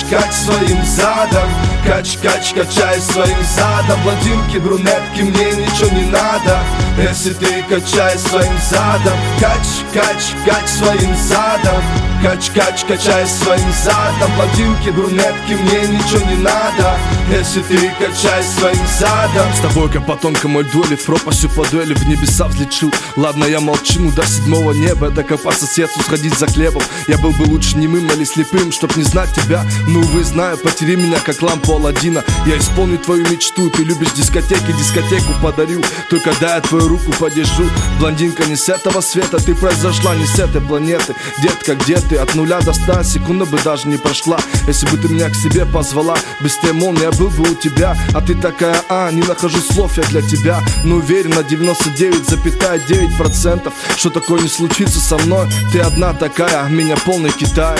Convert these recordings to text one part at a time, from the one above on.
кач своим задом. Кач, качай своим задом. Блондинки, брюнетки, мне ничего не надо, если ты качай своим задом. Кач своим задом. Качай своим задом. Блондинки, брюнетки, мне ничего не надо, если ты качай своим задом. С тобой как по тонкому льду или в пропасть упаду, или в небеса взлечу. Ладно, я молчу, ну до седьмого неба. Это как по соседству сходить за хлебом. Я был бы лучше немым или слепым, чтоб не знать тебя. Ну, увы, знаю, потери меня как лампу Аладдина. Я исполню твою мечту. Ты любишь дискотеки, дискотеку подарю. Только когда я твою руку подержу. Блондинка не с этого света, ты произошла не с этой планеты. Детка, где ты? От 0 до 100 секунда бы даже не прошла, если бы ты меня к себе позвала. Быстрее молнии я был бы у тебя, а ты такая, не нахожу слов я для тебя. Но уверен на 99,9%, что такое не случится со мной. Ты одна такая, а меня полный Китай.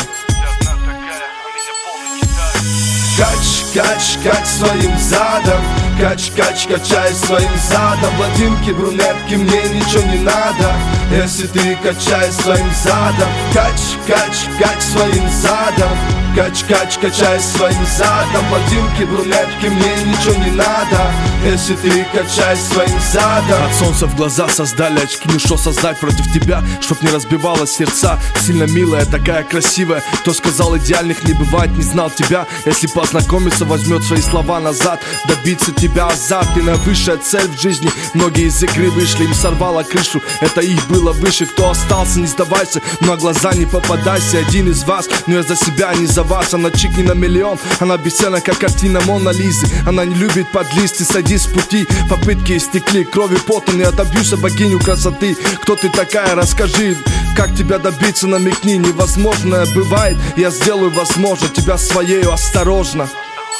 Кач своим задом. Качай своим задом. Блондинки, брюнетки, мне ничего не надо, если ты качай своим задом. Кач своим задом. Качай своим задом. Блондинки, брюнетки, мне ничего не надо, если ты качай своим задом. От солнца в глаза создали очки, ну что создать против тебя, чтоб не разбивалось сердца. Сильно милая, такая красивая. Кто сказал, идеальных не бывает, не знал тебя. Если познакомиться, возьмет свои слова назад. Добиться тебя азарт, ты на высшая цель в жизни. Многие из игры вышли, им сорвало крышу. Это их было выше, кто остался, не сдавайся. Но на глаза не попадайся, один из вас. Но я за себя, не за вас. Она чик не на миллион, она бесценна, как картина Мона Лизы. Она не любит подлизы, сойди с пути. Попытки истекли, кровью потом я добьюсь богиню красоты. Кто ты такая, расскажи. Как тебя добиться, намекни. Невозможное бывает, я сделаю возможно. Тебя своею осторожно.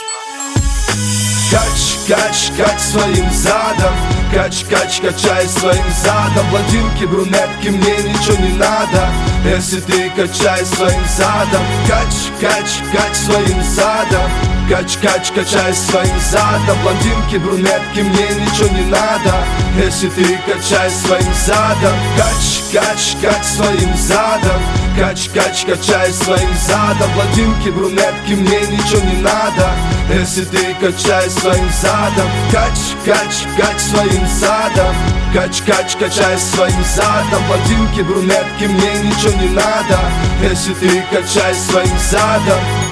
Кач своим задом. Качай своим задом. Блондинки, брюнетки, мне ничего не надо, если ты качай своим задом. Кач своим задом. Качай своим задом. Блондинки, брюнетки, мне ничего не надо, если ты качай своим задом. Кач своим задом. Качай своим задом. Блондинки, брюнетки, мне ничего не надо, если ты качай своим задом. Кач своим задом. Качай своим задом. Блондинки, брюнетки, мне ничего не надо, если ты качай своим задом.